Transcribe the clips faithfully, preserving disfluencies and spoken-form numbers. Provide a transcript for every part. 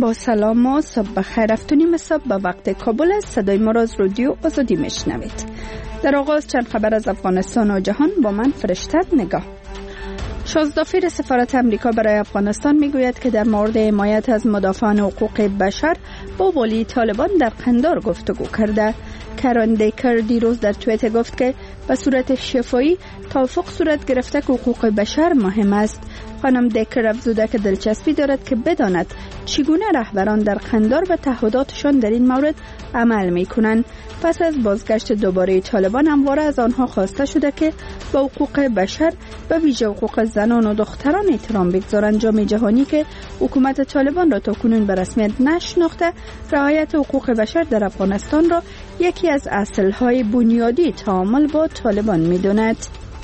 با سلام و صبح بخیر. هفتونیم صبح به وقت کابل است. صدای ما را از رادیو آزادی میشنوید. در آغاز چند خبر از افغانستان و جهان با من فرشته نگاه. شازدافیر سفارت امریکا برای افغانستان میگوید که در مورد حمایت از مدافعان حقوق بشر با والی طالبان در قندار گفتگو کرده. کرن دیکر دیروز در توییتر گفت که به صورت شفاهی توافق صورت گرفته که حقوق بشر مهم است. خانم دیکر افزوده که دلچسپی دارد که بداند چگونه رهبران در قندار و تعهداتشان در این مورد عمل می کنند. پس از بازگشت دوباره طالبان همواره از آنها خواسته شده که با حقوق بشر و ویژه حقوق زنان و دختران احترام بگذارند. جامعه جهانی که حکومت طالبان را تاکنون به رسمیت نشناخته، رعایت حقوق بشر در افغانستان را یکی از اصل‌های بنیادی تعامل با طالبان می‌داند.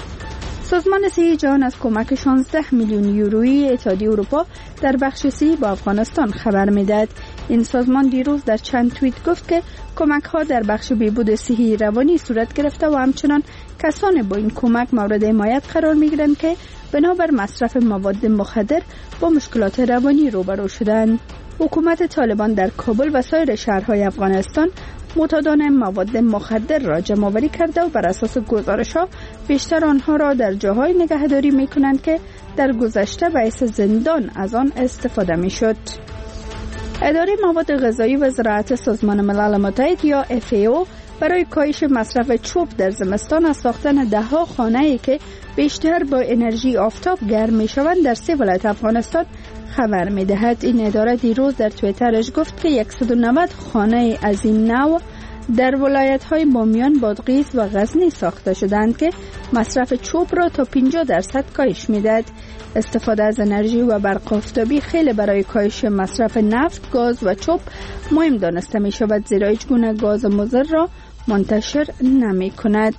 سازمان صحی جهان از کمک شانزده میلیون یورویی اتحادیه اروپا در بخش صحی با افغانستان خبر می‌دهد. این سازمان دیروز در چند توییت گفت که کمک‌ها در بخش بهبود صحی روانی صورت گرفته و همچنان کسان با این کمک مورد حمایت قرار می‌گیرند که بنابر مصرف مواد مخدر با مشکلات روانی روبرو شدند. حکومت طالبان در کابل و سایر شهرهای افغانستان معتادان مواد مخدر را جمع‌آوری کرده و بر اساس گزارش‌ها بیشتر آنها را در جاهای نگهداری می‌کنند که در گذشته باعث زندان از آن استفاده می‌شد. اداره مواد غذایی و زراعت سازمان ملل متحد یا اف ای او برای کاهش مصرف چوب در زمستان از ساختن ده‌ها خانه‌ای که بیشتر با انرژی آفتاب گرم می‌شوند در سه ولایت افغانستان خبر می‌دهد. این اداره دیروز در توییترش گفت که صد و نود خانه از این نوع در ولایت‌های بامیان، بادغیس و غزنی ساخته شدند که مصرف چوب را تا پنجاه درصد کاهش می‌دهد. استفاده از انرژی و برق آفتابی خیلی برای کاهش مصرف نفت، گاز و چوب مهم دانسته می‌شود، زیرا هیچ گونه گاز مضر را منتشر نمی‌کند.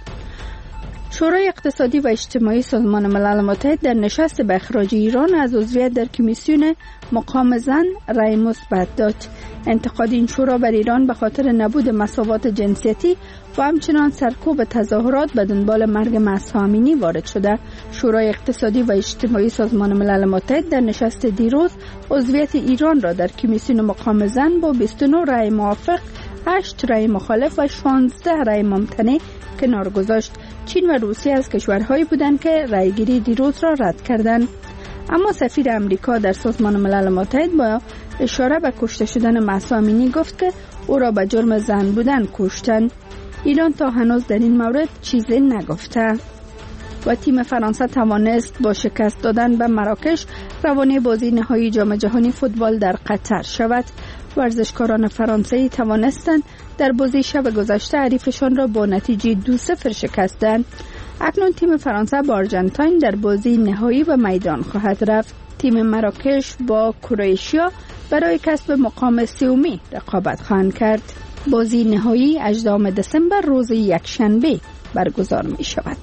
شورای اقتصادی و اجتماعی سازمان ملل متحد در نشست به اخراج ایران از عضویت در کمیسیون مقام زن رأی مثبت داد. انتقاد این شورا بر ایران به خاطر نبود مساوات جنسیتی و همچنان سرکوب تظاهرات به دنبال مرگ مهسا امینی وارد شده. شورای اقتصادی و اجتماعی سازمان ملل متحد در نشست دیروز عضویت ایران را در کمیسیون مقام زن با بیست و نه رأی موافق، هشت رأی مخالف و شانزده رأی ممتنع کنار گذاشت. چین و روسیه از کشورهایی بودند که رأیگیری دیروز را رد کردند. اما سفیر امریکا در سازمان ملل متحد با اشاره به کشته شدن مهسا امینی گفت که او را به جرم زن بودن کشتند. ایران تا هنوز در این مورد چیزی نگفته. و تیم فرانسه توانست با شکست دادن به مراکش روانه بازی نهایی جام جهانی فوتبال در قطر شود. ورزشکاران فرانسوی توانستند در بازی شب گذشته حریفشان را با نتیجه دو صفر شکستند. اکنون تیم فرانسه با آرژانتین در بازی نهایی و میدان خواهد رفت. تیم مراکش با کرواتیا برای کسب مقام سومی رقابت خواهند کرد. بازی نهایی هجدهم دسامبر روز یکشنبه برگزار می شود.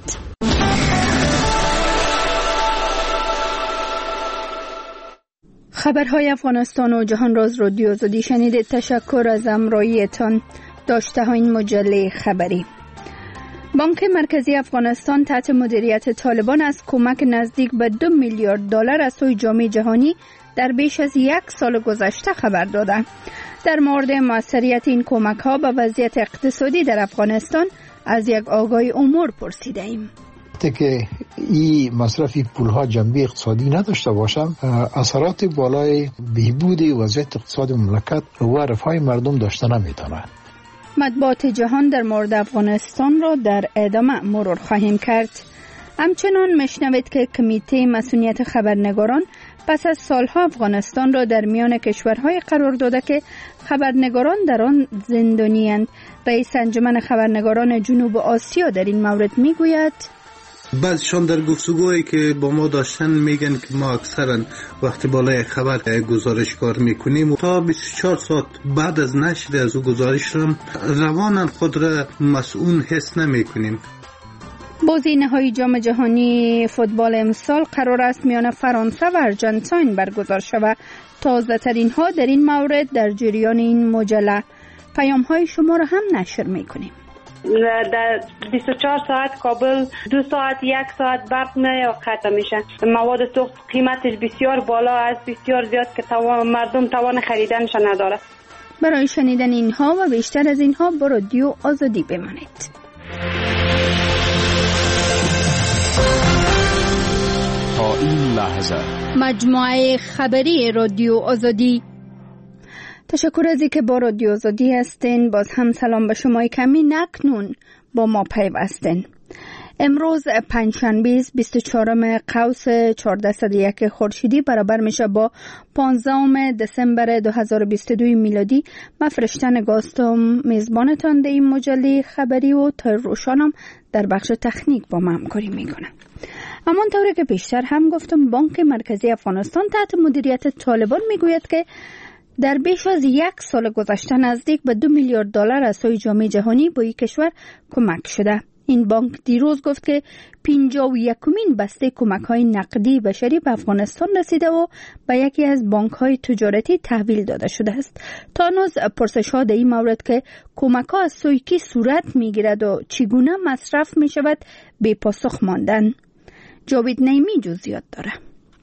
خبرهای افغانستان و جهان را از رادیو آزادی شنیدید. تشکر از همراهیتان. داشته ها این مجله خبری. بانک مرکزی افغانستان تحت مدیریت طالبان از کمک نزدیک به دو میلیارد دلار از سوی جامعه جهانی در بیش از یک سال گذشته خبر داده. در مورد موثریت این کمک ها به وضعیت اقتصادی در افغانستان از یک آگاهی امور پرسیده ایم. که این مصرف پولها جنبه اقتصادی نداشته باشم، اثرات بالای بهبود وضعیت اقتصاد مملکت و رفاه مردم داشته نمیتونه. مطبوعات جهان در مورد افغانستان را در ادامه مرور خواهیم کرد. همچنان میشنوید که کمیته مسئولیت خبرنگاران پس از سالها افغانستان را در میان کشورهای قرار داده که خبرنگاران در آن زندانی‌اند. رئیس انجمن خبرنگاران جنوب آسیا در این مورد میگوید بعضشان در گفتگوهایی که با ما داشتن میگن که ما اکثرا وقتی بالای خبر گزارش کار میکنیم تا بیست و چهار ساعت بعد از نشر از او گزارش را رواناً خود را مسئول حس نمیکنیم. بازی نهایی جام جهانی فوتبال امسال قرار است میان فرانسه و آرژانتین برگزار شود. تازه ترین ها در این مورد در جریان این مجله. پیام های شما را هم نشر میکنیم. در بیست و چهار ساعت کابل دو ساعت یک ساعت برق نه قطع میشه. مواد سوخت قیمتش بسیار بالا است، بسیار زیاد که توان مردم توان خریدنش نداره. برای شنیدن اینها و بیشتر از اینها با رادیو آزادی بمانید. تا این لحظه مجموعه خبری رادیو آزادی. تشکر از اینکه با رادیو آزادی هستین. باز هم سلام به شما کمی نکنون با ما پیوستین. امروز پنجشنبه بیست و چهارم قوس چهارصد و یک خورشیدی برابر میشه با پانزدهم دسامبر دو هزار و بیست و دو میلادی. من فرشتن گاستم میزبانتان در این مجله خبری و تا روشانم در بخش تکنیک با من همکاری میکنم. اما طوری که بیشتر هم گفتم، بانک مرکزی افغانستان تحت مدیریت طالبان میگوید که در بیش از یک سال گذشته نزدیک به دو میلیارد دلار از سوی جامعه جهانی به این کشور کمک شده. این بانک دیروز گفت که پنجاه و یکمین بسته کمک‌های نقدی بشری به افغانستان رسیده و به یکی از بانک‌های تجارتی تحویل داده شده است. تا هنوز پرسش‌ها در این مورد که کمک‌ها از سوی کی صورت می‌گیرد و چگونه مصرف می‌شود بی پاسخ ماندن. جاوید نیمی جزئیات داره.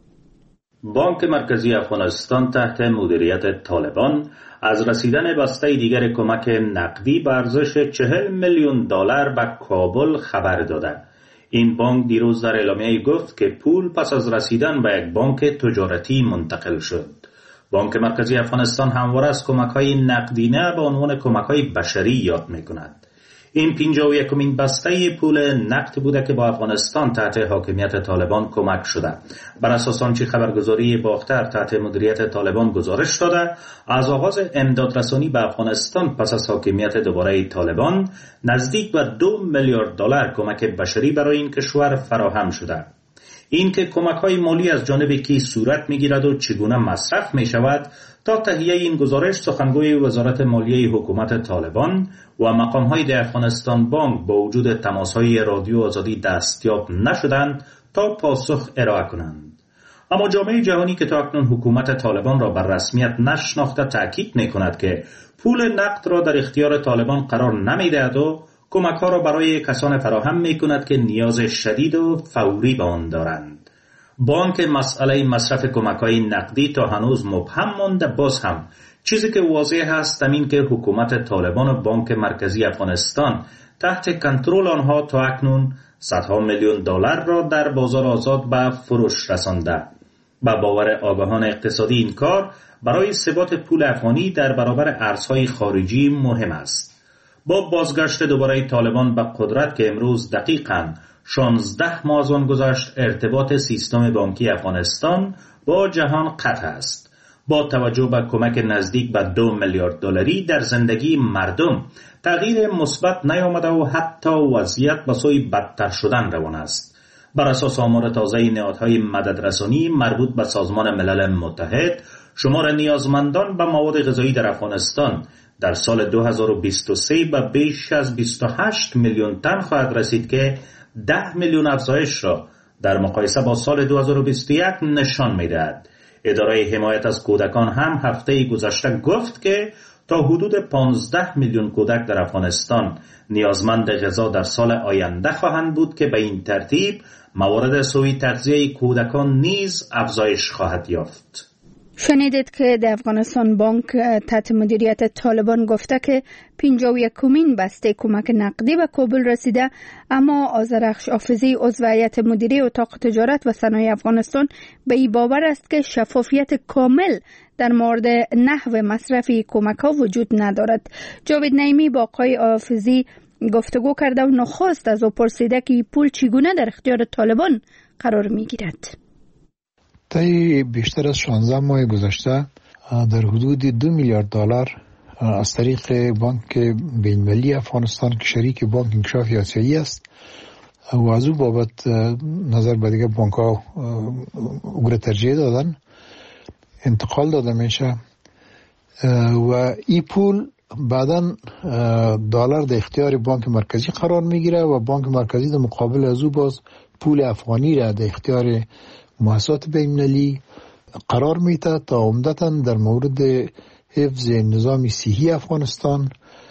بانک مرکزی افغانستان تحت مدیریت طالبان از رسیدن بسته دیگر کمک نقدی به ارزش چهل میلیون دلار به کابل خبر داده. این بانک دیروز در اعلامیه گفت که پول پس از رسیدن به یک بانک تجارتی منتقل شد. بانک مرکزی افغانستان همواره از کمک‌های نقدینه به عنوان کمک‌های بشری یاد می‌کند. این پنجاه و یکمین بسته پول نقد بوده که با افغانستان تحت حاکمیت طالبان کمک شده. بر اساس آنچه خبرگزاری باختر تحت مدیریت طالبان گزارش داده، از آغاز امدادرسانی به افغانستان پس از حاکمیت دوباره طالبان نزدیک به دو میلیارد دلار کمک بشری برای این کشور فراهم شده. این که کمک‌های مالی از جانب کی صورت می‌گیرد و چگونه مصرف می‌شود، تا تهیه این گزارش سخنگوی وزارت مالیه حکومت طالبان و مقام‌های در افغانستان بانک با وجود تماس‌های رادیو آزادی دستیاب نشدند تا پاسخ ارائه کنند. اما جامعه جهانی که تا اکنون حکومت طالبان را بر رسمیت نشناخته تأکید می‌کند که پول نقد را در اختیار طالبان قرار نمی‌دهد و کمک‌ها را برای کسان فراهم می‌کند که نیاز شدید و فوری به آن دارند. بانک مسئله مصرف کمک‌های نقدی تا هنوز مبهم مانده. باز هم چیزی که واضح است این که حکومت طالبان و بانک مرکزی افغانستان تحت کنترل آنها تا اکنون صدها میلیون دلار را در بازار آزاد به فروش رسانده. با باور آگاهان اقتصادی این کار برای ثبات پول افغانی در برابر ارزهای خارجی مهم است. با بازگشت دوباره طالبان به قدرت که امروز دقیقاً شانزده ماه از آن گذشت، ارتباط سیستم بانکی افغانستان با جهان قطع است. با توجه به کمک نزدیک به دو میلیارد دلاری در زندگی مردم تغییر مثبت نیامده و حتی وضعیت به سوی بدتر شدن روان است. بر اساس آمار تازه نهادهای مددرسانی مربوط به سازمان ملل متحد، شمار نیازمندان به مواد غذایی در افغانستان در سال دو هزار و بیست و سه به بیش از بیست و هشت میلیون تن خواهد رسید که ده میلیون افزایش را در مقایسه با سال دو هزار و بیست و یک نشان می‌دهد. اداره حمایت از کودکان هم هفته گذشته گفت که تا حدود پانزده میلیون کودک در افغانستان نیازمند غذا در سال آینده خواهند بود که به این ترتیب موارد سوء تغذیه کودکان نیز افزایش خواهد یافت. شنیدید که در افغانستان بانک تحت مدیریت طالبان گفته که پنجاه و یکمین بسته کمک نقدی به کابل رسیده، اما آذرخش حافظی عضو هیئت مدیره اتاق تجارت و صنایع افغانستان به این باور است که شفافیت کامل در مورد نحو مصرفی کمک ها وجود ندارد. جاوید نیمی با آقای حافظی گفتگو کرده و نخواست از او پرسیده که پول چگونه در اختیار طالبان قرار می گیرد. طی بیشتر از شانزده ماه گذشته در حدود دو میلیارد دلار از طریق بانک بین‌المللی افغانستان که شریک بانک انکشاف آسیایی است و از او بابت نظر به دیگه بانک ها اگر ترجیح دادن انتقال داده میشه و این پول بعداً دلار در اختیار بانک مرکزی قرار میگیره و بانک مرکزی در مقابل از او باز پول افغانی را در اختیار مؤسسات بین‌المللی قرار میده تا عمدتاً در مورد حفظ نظام صحی افغانستان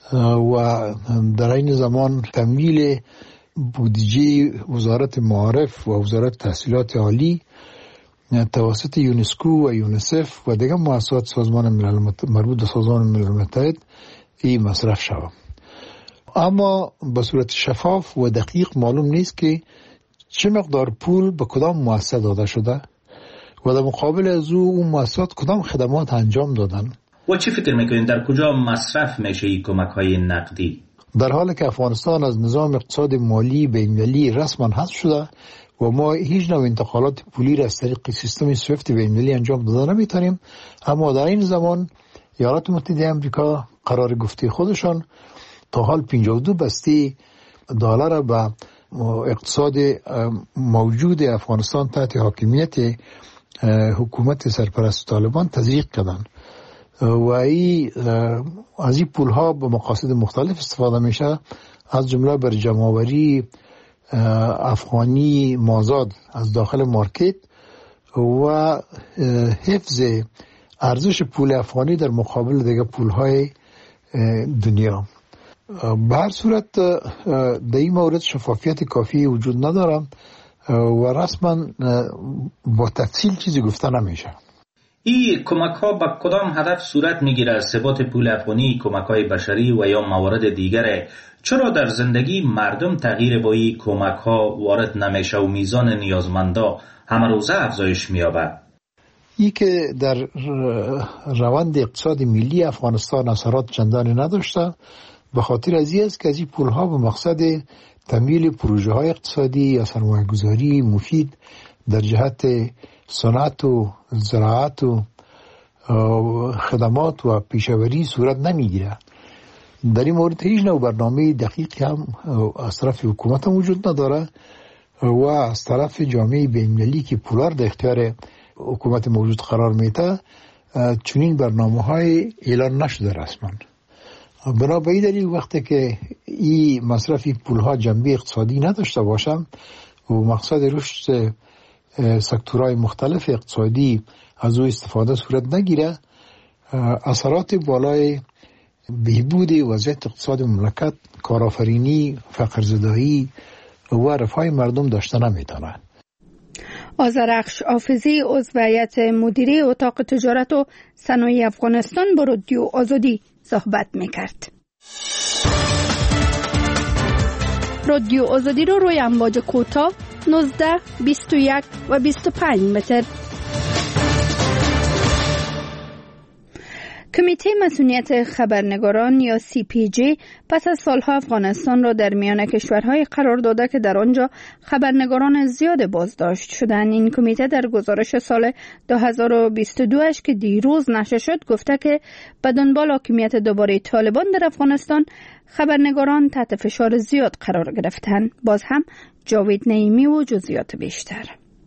و در این زمان تمویل بودجه وزارت معارف و وزارت تحصیلات عالی توسط یونسکو و یونیسف و دیگر مؤسسات سازمان ملل مربوط به سازمان ملل متحد این مصرف شود. اما به صورت شفاف و دقیق معلوم نیست که چه مقدار پول به کدام مؤسسه داده شده و در مقابل از او اون مؤسسات کدام خدمات انجام دادن. و چی فکر میکنین در کجا مصرف میشه این کمک های نقدی؟ در حالی که افغانستان از نظام اقتصاد مالی بین‌المللی رسما حذف شده و ما هیچ نوع انتقالات پولی را از طریق سیستم سویفت بین‌المللی انجام داده نمیتونیم، اما در این زمان ایالات متحده آمریکا قرار گفته خودشان تا حال پنجاه و دو بسته دلار به اقتصاد موجود افغانستان تحت حاکمیت حکومت سرپرست طالبان تزریق کردن و ای از این پول ها به مقاصد مختلف استفاده میشه، از جمله بر جمع‌آوری افغانی مازاد از داخل مارکت و حفظ ارزش پول افغانی در مقابل دیگر پول های دنیا. به هر صورت در این مورد شفافیت کافی وجود نداره و رسما با تفصیل چیزی گفته نمیشه. این کمک ها به کدام هدف صورت میگیره؟ ثبات پول افغانی، کمک های بشری و یا موارد دیگره؟ چرا در زندگی مردم تغییر با این کمک ها وارد نمیشه و میزان نیازمندا همه روزه افزایش مییابه؟ ای که در روند اقتصاد ملی افغانستان اثرات چندانی نداشته به خاطر از این است که از این پول ها به مقصد تمویل پروژه های اقتصادی یا سرمایه گذاری مفید در جهت صنعت و زراعت و خدمات و پیشاوری صورت نمیگیره. در این مورد هیچ نوع برنامه دقیقی هم از طرف حکومت هم وجود نداره و از طرف جامعه بین‌المللی که پولار در اختیار حکومت موجود قرار میده چنین برنامه های اعلان نشده رسما. بنابراین دلیل وقتی که این مصرف پول ها جنبه اقتصادی نداشته باشه و مقصد رشد سکتورهای مختلف اقتصادی از او استفاده صورت نگیره، اثرات بالای بهبود وضعیت اقتصاد مملکت، کارآفرینی، فقرزدایی و رفاه مردم داشته نمیتونه. آذرخش حافظی عضو هیئت مدیره اتاق تجارت و صنایع افغانستان با رادیو آزادی صحبت میکرد. رادیو آزادی رو روی امواج کوتاه نوزده، بیست و یک و بیست و پنج متر. کمیته مسئولیت خبرنگاران یا سی پی جی پس از سالها افغانستان را در میان کشورهای قرار داده که در آنجا خبرنگاران زیاد بازداشت شدند. این کمیته در گزارش سال دو هزار و بیست و دو اش که دیروز نشر شد گفته که به دنبال حاکمیت دوباره طالبان در افغانستان خبرنگاران تحت فشار زیاد قرار گرفتند. باز هم جاوید نعیمی و جزئیات بیشتر.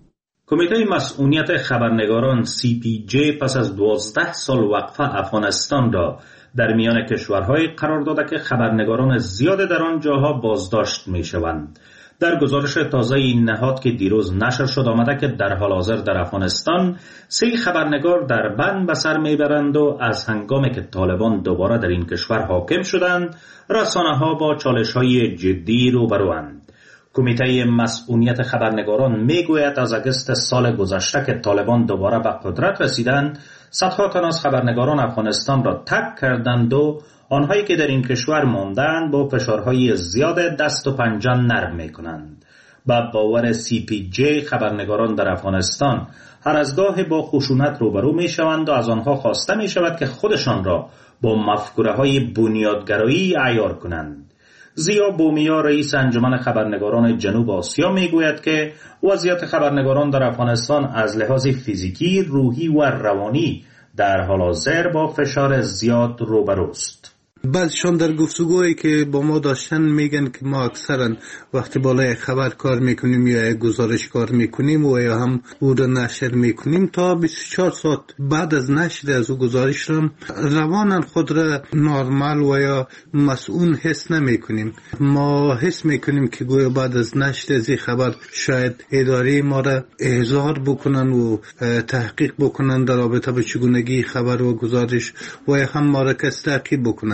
کمیته مسئولیت خبرنگاران سی پی جی پس از دوازده سال وقفه افغانستان را در میان کشورهای قرار داده که خبرنگاران زیاد در آن جاها بازداشت می شوند. در گزارش تازه این نهاد که دیروز نشر شد آمده که در حال حاضر در افغانستان سه خبرنگار در بند به سر می برند و از هنگامی که طالبان دوباره در این کشور حاکم شدند رسانه ها با چالش های جدی روبروند. کمیته مسئولیت خبرنگاران میگوید از اگست سال گذشته که طالبان دوباره به قدرت رسیدند صدها تن از خبرنگاران افغانستان را ترک کردند و آنهایی که در این کشور ماندند با فشارهای زیاد دست و پنجه نرم میکنند. با باور سی پی جی خبرنگاران در افغانستان هر از گاه با خشونت روبرو میشوند و از آنها خواسته میشود که خودشان را با مفکوره های بنیادگرایی عیار کنند. زیا بومیا رئیس انجمن خبرنگاران جنوب آسیا میگوید که وضعیت خبرنگاران در افغانستان از لحاظ فیزیکی، روحی و روانی در حال حاضر با فشار زیاد روبروست. بعضشان در گفتگوهایی که با ما داشتن میگن که ما اکثرا وقتی بالای خبر کار میکنیم یا گزارش کار میکنیم و یا هم او را نشر میکنیم تا بیست و چهار ساعت بعد از نشر از او گزارش را روانن خود را نرمال و یا مسئول حس نمیکنیم. ما حس میکنیم که گویا بعد از نشر از این خبر شاید اداره ما را احضار بکنن و تحقیق بکنن در رابطه با چگونگی خبر و گزارش و یا هم ما را کس تعقیب بکنن.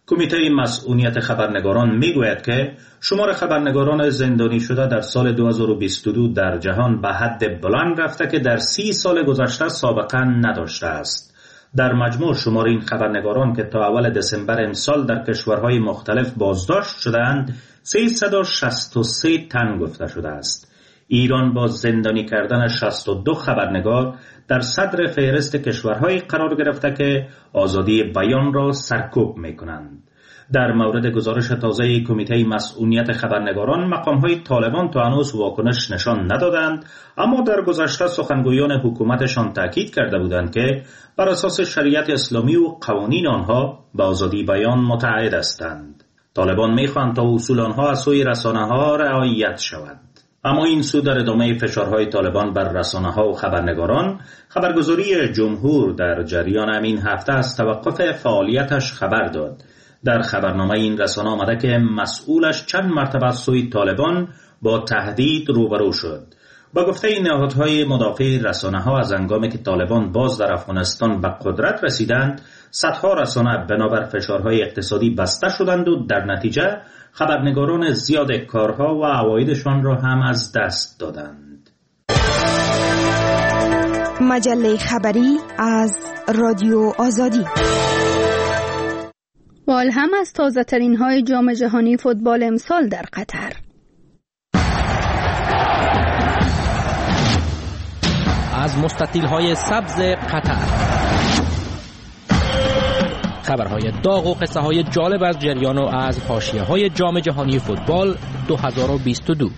کمیته مسئولیت خبرنگاران میگوید که شمار خبرنگاران زندانی شده در سال دو هزار و بیست و دو در جهان به حد بلند رفته که در سی سال گذشته سابقه نداشته است. در مجموع شمار این خبرنگاران که تا اول دسامبر امسال در کشورهای مختلف بازداشت شدند سیصد و شصت و سه تن گفته شده است. ایران با زندانی کردن شصت و دو خبرنگار در صدر فهرست کشورهای قرار گرفته که آزادی بیان را سرکوب می‌کنند. در مورد گزارش تازه کمیته مسئولیت خبرنگاران مقام‌های طالبان تا هنوز واکنش نشان ندادند، اما در گذشته سخنگویان حکومتشان تاکید کرده بودند که بر اساس شریعت اسلامی و قوانین آنها به آزادی بیان متعهد هستند. طالبان می‌خواهند تا اصول آنها از سوی رسانه‌ها رعایت شود. اما این سو در ادامه فشارهای طالبان بر رسانه‌ها و خبرنگاران، خبرگزاری جمهور در جریان همین هفته از توقف فعالیتش خبر داد. در خبرنامه این رسانه آمده که مسئولش چند مرتبه از سوی طالبان با تهدید روبرو شد. با گفته این نهادهای مدافع رسانه‌ها از هنگامی که طالبان باز در افغانستان به قدرت رسیدند، صدها رسانه بنابر فشارهای اقتصادی بسته شدند و در نتیجه خبرنگاران زیاد کارها و عوایدشان را هم از دست دادند. مجله خبری از رادیو آزادی. والهم از تازه ترین های جام جهانی فوتبال امسال در قطر. از مستطیل های سبز قطر، خبرهای داغ و قصه های جالب از جریان و از حاشیه های جام جهانی فوتبال دو هزار و بیست و دو.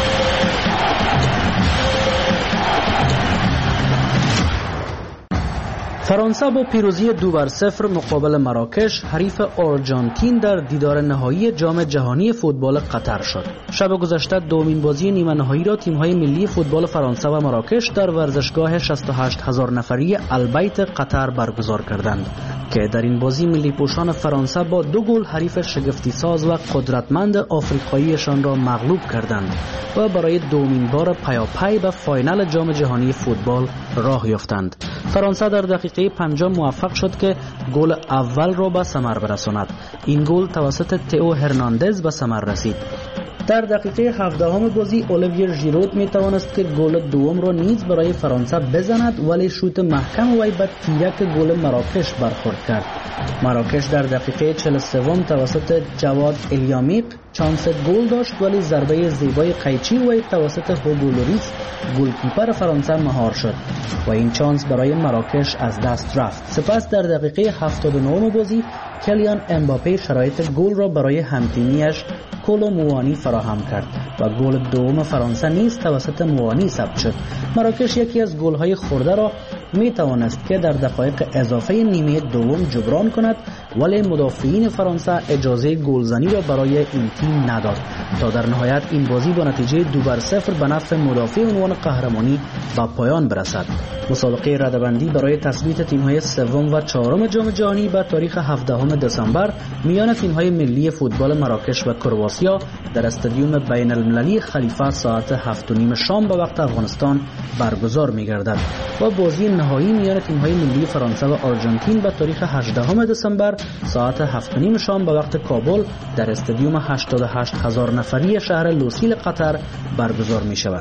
فرانسه با پیروزی دو بر صفر مقابل مراکش حریف آرژانتین در دیدار نهایی جام جهانی فوتبال قطر شد. شب گذشته دومین بازی نیمه نهایی را تیم‌های ملی فوتبال فرانسه و مراکش در ورزشگاه شصت و هشت هزار نفری البیت قطر برگزار کردند که در این بازی ملی پوشان فرانسه با دو گل حریف شگفتی ساز و قدرتمند آفریقاییشان را مغلوب کردند و برای دومین بار پیاپی به فاینال جام جهانی فوتبال راه یافتند. فرانسه در دقیقه پنجم موفق شد که گل اول را به ثمر برساند. این گل توسط تئو هرناندز به ثمر رسید. در دقیقه هفدهم بازی اولیویر ژیرود می توانست که گل دوم را نیز برای فرانسه بزند، ولی شوت محکم وی به تیرک گل مراکش برخورد کرد. مراکش در دقیقه چهل و سه توسط جواد الیامیق چانس گل داشت، ولی ضربه زیبای قیچی وی توسط هوگو لوریس گلکیپر فرانسه مهار شد و این چانس برای مراکش از دست رفت. سپس در دقیقه هفتاد و نه بازی کلیان امباپه شرایط گل را برای همتیمیش کولو موانی فراهم کرد و گل دوم فرانسه نیز توسط موانی ثبت شد. مراکش یکی از گل‌های خورده را می توانست که در دقایق اضافه نیمه دوم جبران کند، ولی مدافعین فرانسه اجازه گلزنی را برای این تیم نداد تا در نهایت این بازی با نتیجه دو بر صفر به نفع مدافع عنوان قهرمانی به پایان برسد. مسابقه رده‌بندی برای تثبیت تیم‌های سوم و چهارم جام جهانی به تاریخ هفدهم دسامبر میان تیم‌های ملی فوتبال مراکش و کرواتیا در استادیوم بین المللی خلیفه ساعت هفت و نیم شام به وقت افغانستان برگزار می‌گردد و بازی نهایی میان تیم‌های ملی فرانسه و آرژانتین به تاریخ هجدهم دسامبر ساعت هفت و نیم شام به وقت کابل در استادیوم هشتاد و هشت هزار نفری شهر لوسیل قطر برگزار می‌شود.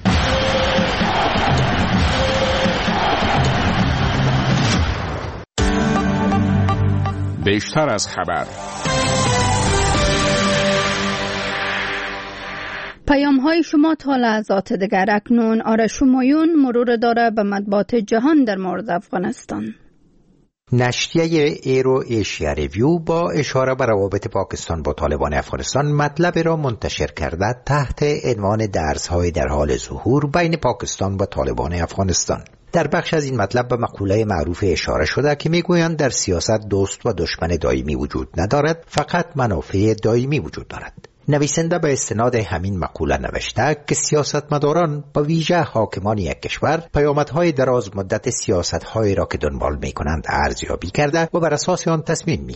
بیشتر از خبر. پیام های شما تا لحظات دیگر. اکنون آرش همایون مرور داره به مطبوعات جهان در مورد افغانستان. نشریه ایرو ایشیا ریویو با اشاره به روابط پاکستان با طالبان افغانستان مطلب را منتشر کرده تحت عنوان درس‌های در حال ظهور بین پاکستان و طالبان افغانستان. در بخش از این مطلب به مقوله معروف اشاره شده که میگویند در سیاست دوست و دشمن دائمی وجود ندارد، فقط منافع دائمی وجود دارد. نویسنده به استناد همین مقوله نوشته که سیاستمداران با ویژه حاکمان یک کشور پیامدهای دراز مدت سیاست‌هایی را که دنبال می‌کنند ارزیابی کرده و بر اساس آن تصمیم می‌گیرند.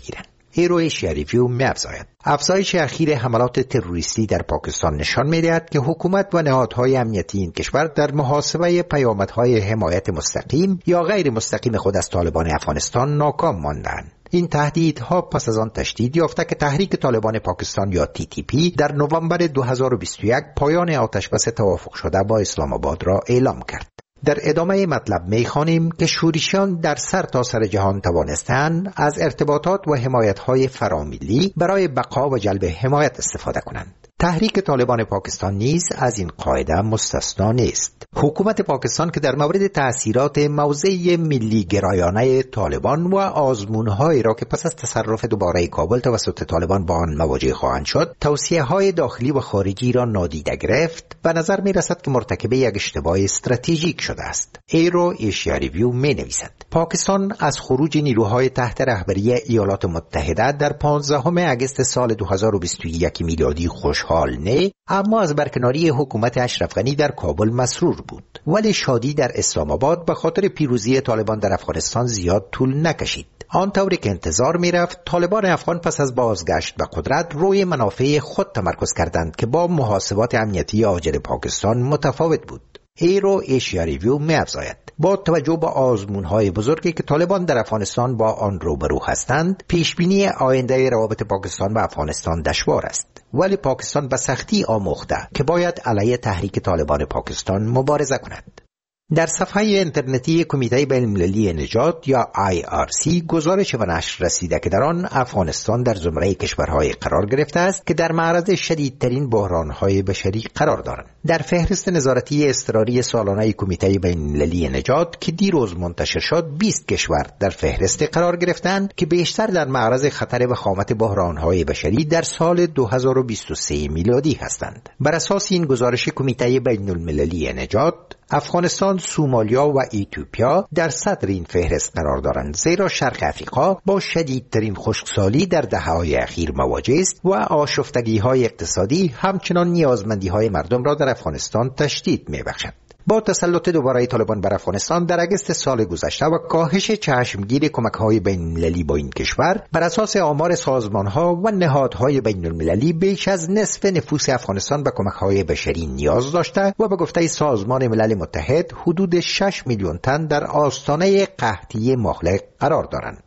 ایرو ایشیا ریویو می‌افزاید. افزایش اخیر حملات تروریستی در پاکستان نشان می‌دهد که حکومت و نهادهای امنیتی این کشور در محاسبه پیامدهای حمایت مستقیم یا غیر مستقیم خود از طالبان افغانستان ناکام ماندند. این تهدیدها پس از آن تشدید یافته که تحریک طالبان پاکستان یا تی تی پی در نوامبر دو هزار و بیست و یک پایان آتشبس توافق شده با اسلام آباد را اعلام کرد. در ادامه مطلب می‌خوانیم که شورشیان در سر تا سر جهان توانستند از ارتباطات و حمایت‌های فراملی برای بقا و جلب حمایت استفاده کنند. تحریک طالبان پاکستان نیز از این قاعده مستثنا نیست. حکومت پاکستان که در مورد تأثیرات موضع ملی گرایانه طالبان و آزمون‌هایی را که پس از تصرف دوباره کابل توسط طالبان با آن مواجه خواهند شد، توصیه‌های داخلی و خارجی را نادیده گرفت، به نظر می‌رسد که مرتکب یک اشتباه استراتژیک شده است. ایرو ایشیا ریویو می‌نویسد پاکستان از خروج نیروهای تحت رهبری ایالات متحده در پانزدهم اگست سال دو هزار و بیست و یک میلادی خوشحال نه، اما از برکناری حکومت اشرف غنی در کابل مسرور بود. ولی شادی در اسلام آباد به خاطر پیروزی طالبان در افغانستان زیاد طول نکشید. آنطوری که انتظار میرفت، طالبان افغان پس از بازگشت به قدرت روی منافع خود تمرکز کردند که با محاسبات امنیتی عاجل پاکستان متفاوت بود. ایرو ایشیا ریویو می‌افزاید با توجه به آزمون‌های بزرگی که طالبان در افغانستان با آن روبرو هستند، پیشبینی آینده روابط پاکستان و افغانستان دشوار است. ولی پاکستان به سختی آموخته که باید علیه تحریک طالبان پاکستان مبارزه کند. در صفحه اینترنتی کمیته بین‌المللی نجات یا آی آر سی گزارش و نشر رسیده که در آن افغانستان در زمره کشورهای قرار گرفته است که در معرض شدیدترین بحرانهای بشری قرار دارند. در فهرست نظارتی اضطراری سالانه کمیته بین‌المللی نجات که دیروز منتشر شد، بیست کشور در فهرست قرار گرفتند که بیشتر در معرض خطر وخامت بحرانهای بشری در سال دو هزار و بیست و سه میلادی هستند. بر اساس این گزارش کمیته بین‌المللی نجات، افغانستان، سومالیا و ایتیوپیا در صدر این فهرست قرار دارند، زیرا شرق افریقا با شدیدترین خشکسالی در دهه‌های اخیر مواجه است و آشفتگی‌های اقتصادی همچنان نیازمندی‌های مردم را در افغانستان تشدید می‌بخشد. با تسلط دوباره طالبان بر افغانستان در اگست سال گذشته و کاهش چشمگیر کمک‌های بین‌المللی با این کشور، بر اساس آمار سازمان‌ها و نهادهای بین‌المللی بیش از نصف نفوس افغانستان به کمک‌های بشری نیاز داشته و به گفته سازمان ملل متحد حدود شش میلیون تن در آستانه قحطی مهلک قرار دارند.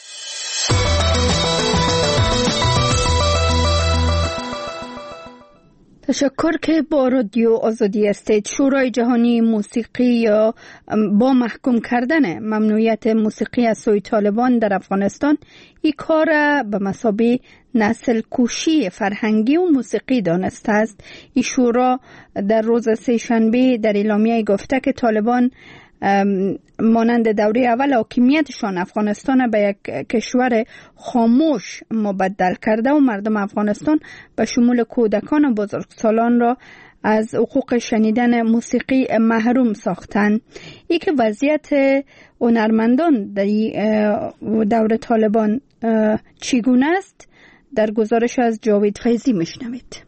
تشکر که با رادیو آزادی هستید. شورای جهانی موسیقی یا با محکوم کردن ممنوعیت موسیقی از سوی طالبان در افغانستان این کار به مثابه نسل کشی فرهنگی و موسیقی دانسته است. این شورا در روز سه شنبه در اعلامیه گفته که طالبان مانند دوره اول حاکمیتشان افغانستان به یک کشور خاموش مبدل کرده و مردم افغانستان به شمول کودکان و بزرگسالان را از حقوق شنیدن موسیقی محروم ساختند. ای که وضعیت هنرمندان در دوره طالبان چگونه است؟ در گزارش از جاوید فیضی میشنوید.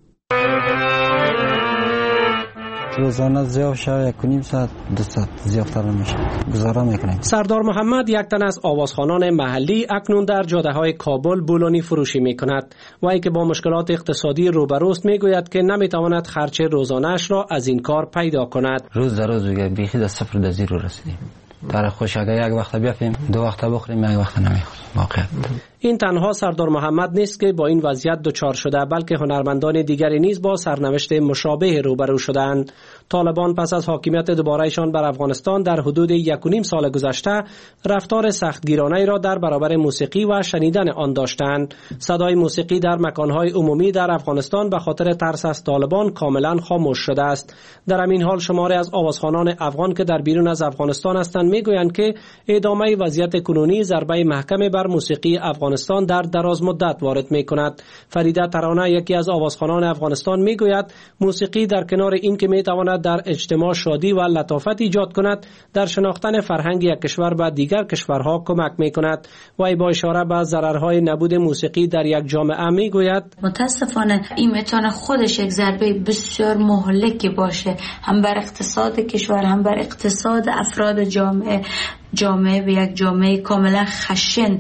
روزانه زیاف شد یک و نیم ساعت دو ساعت زیافتر نمیشه گزارا میکنیم. سردار محمد یک تن از آوازخوانان محلی اکنون در جاده های کابل بولانی فروشی میکند و ای که با مشکلات اقتصادی روبروست میگوید که نمیتواند خرچ روزانه‌اش را از این کار پیدا کند. روز در روز دیگه بیخی از صفر در زیرو رسیدیم. در خوش اگه یک وقت بیافیم دو وقت بخوریم یک وقت نمیخوریم. واقعا این تنها سردار محمد نیست که با این وضعیت دچار شده، بلکه هنرمندان دیگری نیز با سرنوشت مشابه روبرو شدند. طالبان پس از حاکمیت دوباره‌شان بر افغانستان در حدود یک و نیم سال گذشته رفتار سختگیرانه‌ای را در برابر موسیقی و شنیدن آن داشتند. صدای موسیقی در مکان‌های عمومی در افغانستان به خاطر ترس از طالبان کاملا خاموش شده است. در همین حال شماری از آوازخوانان افغان که در بیرون از افغانستان هستند میگویند که ادامه وضعیت کنونی ضربه محکم بر موسیقی افغانستان در دراز مدت وارد می کند. فریده ترانه یکی از آوازخوانان افغانستان می گوید موسیقی در کنار این که می تواند در اجتماع شادی و لطافت ایجاد کند، در شناختن فرهنگ یک کشور به دیگر کشورها کمک می کند. و با اشاره به ضررهای نبود موسیقی در یک جامعه می گوید متاسفانه این میتونه خودش یک ضربه بسیار مهلکی باشه، هم بر اقتصاد کشور هم بر اقتصاد افراد جامعه. جامعه به یک جامعه کاملا خشن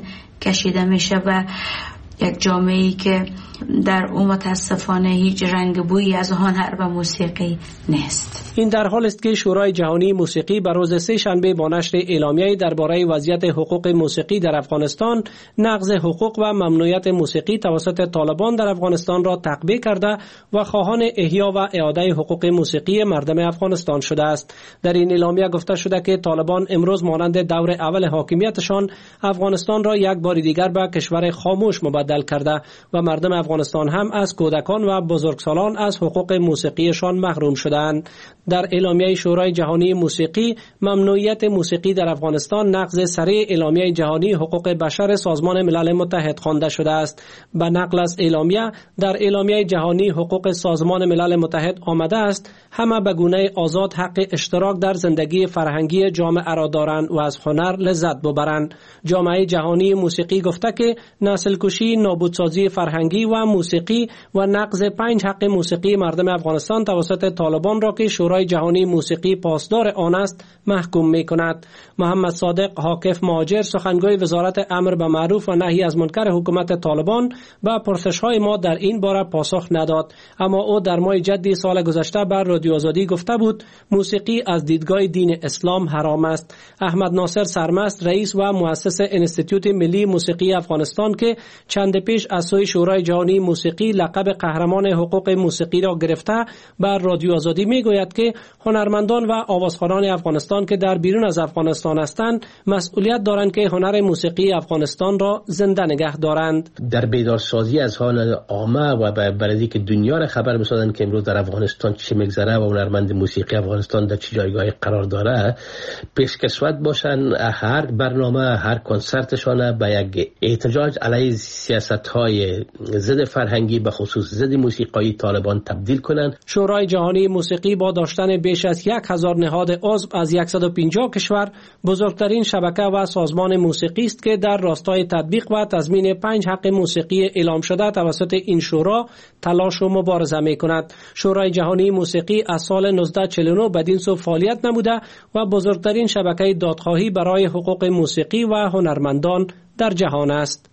کشیده میشه و یک جامعه‌ای که در اون متاسفانه هیچ رنگ بویی از هنر و موسیقی نیست. این در حال است که شورای جهانی موسیقی بر روز سه شنبه با نشر اعلامیه‌ای درباره وضعیت حقوق موسیقی در افغانستان، نقض حقوق و ممنوعیت موسیقی توسط طالبان در افغانستان را تقبیح کرده و خواهان احیا و اعاده حقوق موسیقی مردم افغانستان شده است. در این اعلامیه گفته شده که طالبان امروز مانند دور اول حاکمیتشان افغانستان را یک بار دیگر به کشور خاموش مبدل کرده و مردم افغانستان هم از کودکان و بزرگسالان از حقوق موسیقیشان محروم شدند. در اعلامیه شورای جهانی موسیقی، ممنوعیت موسیقی در افغانستان نقض صریح اعلامیه جهانی حقوق بشر سازمان ملل متحد خوانده شده است. به نقل از اعلامیه، در اعلامیه جهانی حقوق سازمان ملل متحد آمده است همه به گونه آزاد حق اشتراک در زندگی فرهنگی جامعه را دارند و از هنر لذت ببرند. جامعه جهانی موسیقی گفته که نسل کشی، نابودسازی فرهنگی و موسیقی و نقض پنج حق موسیقی مردم افغانستان توسط طالبان را که شورای جهانی موسیقی پاسدار آن است محکوم می کند. محمد صادق حاکف مهاجر، سخنگوی وزارت امر به معروف و نهی از منکر حکومت طالبان، به پرسش‌های ما در این باره پاسخ نداد، اما او در ماه جدی سال گذشته بر رادیو آزادی گفته بود موسیقی از دیدگاه دین اسلام حرام است. احمد ناصر سرمست، رئیس و مؤسس انستیتوت ملی موسیقی افغانستان که چند پیش از سوی شورای جهانی موسیقی لقب قهرمان حقوق موسیقی را گرفته، بر رادیو آزادی میگوید که هنرمندان و آوازخوانان افغانستان که در بیرون از افغانستان هستند مسئولیت دارند که هنر موسیقی افغانستان را زنده نگه دارند. در بیدارسازی از حال عامه و برای که دنیا را خبر بسازن که امروز در افغانستان چه میگذره و هنرمند موسیقی افغانستان در چه جایگاهی قرار داره، پیشکسوت باشن هر برنامه، هر کنسرتشان به یک احتجاج علیه سیاست‌های ضد فرهنگی به خصوص ضد موسیقی طالبان تبدیل کنند. شورای جهانی موسیقی با داشتن بیش از یک هزار نهاد عضو از صد و پنجاه کشور بزرگترین شبکه و سازمان موسیقی است که در راستای تطبیق و تضمین پنج حق موسیقی اعلام شده توسط این شورا تلاش و مبارزه می کند. شورای جهانی موسیقی از سال نوزده چهل و نه بدین سو فعالیت نموده و بزرگترین شبکه دادخواهی برای حقوق موسیقی و هنرمندان در جهان است.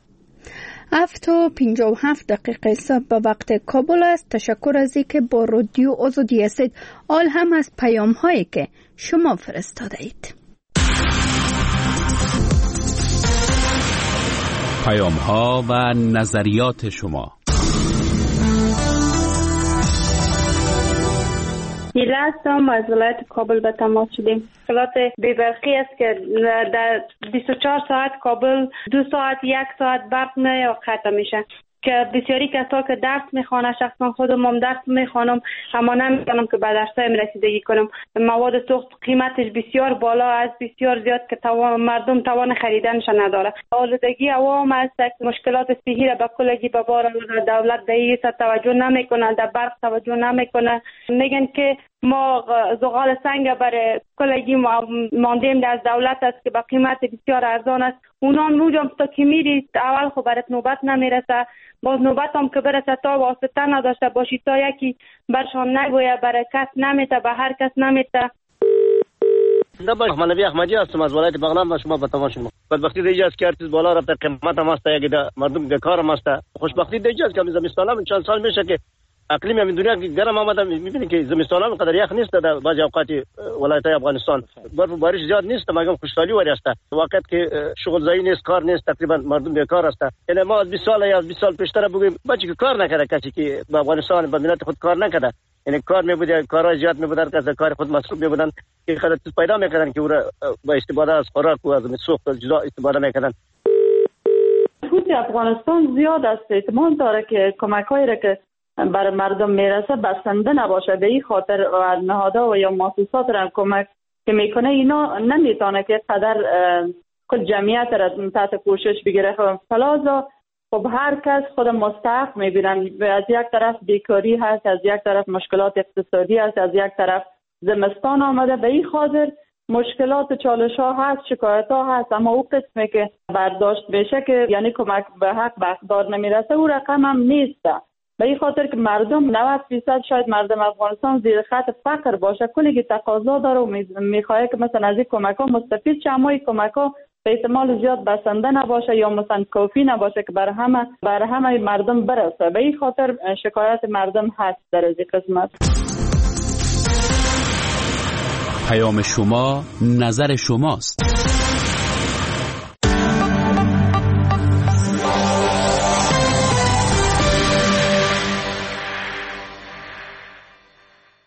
هفت و پنجاه و هفت دقیقه صبح به وقت کابل است. تشکر از اینکه با رادیو آزادی هستید. آل هم از پیام هایی که شما فرستاده اید. پیام ها و نظریات شما. نیله هستم، از ولایت کابل به تماس شدیم. اطلاعات بی‌برقی است که در بیست و چهار ساعت کابل دو ساعت یک ساعت برق نه قطع میشه که بسیاری کسا که درس میخوانه، شخصا خودم هم درس میخوانم اما نمیتونم که به درسایم رسیدگی کنم. مواد سوخت قیمتش بسیار بالا است، بسیار زیاد که توان مردم توان خریدنش نداره. آلودگی هوا هم است، مشکلات صحی را به کلگی به بار آورده. دولت به این توجه نمیکنه، در برق توجه نمیکنه. میگن که ما زغال سنگ برای کلگی ماندیم از دولت است که با قیمت بسیار ارزان است. اونا هم روزم تا که میری اول خب برات نوبت نمیرسه، باز نوبت هم که برسه تا واسطه نداشته باشی، تا یکی برشان نگویه، برای کس نمیته، به هر کس نمیته. دبا احمد نبی احمدی هستم از ولایت بغلان و شما به تماس شما. بدبختی دیگه است که ارتش بالا رفته، قیمت هم است، یک مردم بیکار هم است. خوشبختی دیگه است که زمستان هم چند سال میشه که اقلیم همین دنیا گرم آمده، میبینید که زمستان هم قدر یخ نیست در بعضی اوقات ولایت افغانستان. برف و بارش زیاد نیست، مگم خوشحالی وری است. وقت که شغل زایی نیست، کار نیست، تقریبا مردم بیکار است. یعنی ما از بیست سال یا از بیست سال پیشتر بگیم بچه که کار نکرده، کسی که به افغانستان به ملت خود کار نکرده، یعنی کار میبوده، کارهای زیاد میبودن، کسی کار خود مصروف میبودن که خود پیدا میکردن که او را با استفاده از خوراک و از سوخت جدا استفاده میکردن. حکومت افغانستان زیاد است، احتمال داره که کمک‌هایی را که برای مردم میرسه بسنده نباشه. به این خاطر نهادها و یا مؤسسات را کمک که میکنه اینا نمیتونه که قدر خود جمعیت را تحت کوشش بگیره. فلازا خب هر کس خود مستحق میبینن. از یک طرف بیکاری هست، از یک طرف مشکلات اقتصادی هست، از یک طرف زمستان آمده. به این خاطر مشکلات چالش ها هست، شکایت ها هست، اما او قسمه که برداشت بشه که یعنی کمک به حق به اقدار نمیرسه، او رقم هم نیست. به این خاطر که مردم نود درصد شاید مردم افغانستان زیر خط فقر باشه، کلی که تقاضا داره و میخواه که مثلا از این کمک ها مستفید شه، اما این کمک ها به احتمال زیاد بسنده نباشه یا مثلا کافی نباشه که برای همه برای همه مردم برسه. به این خاطر شکایت مردم هست در از قسمت. پیام شما نظر شماست.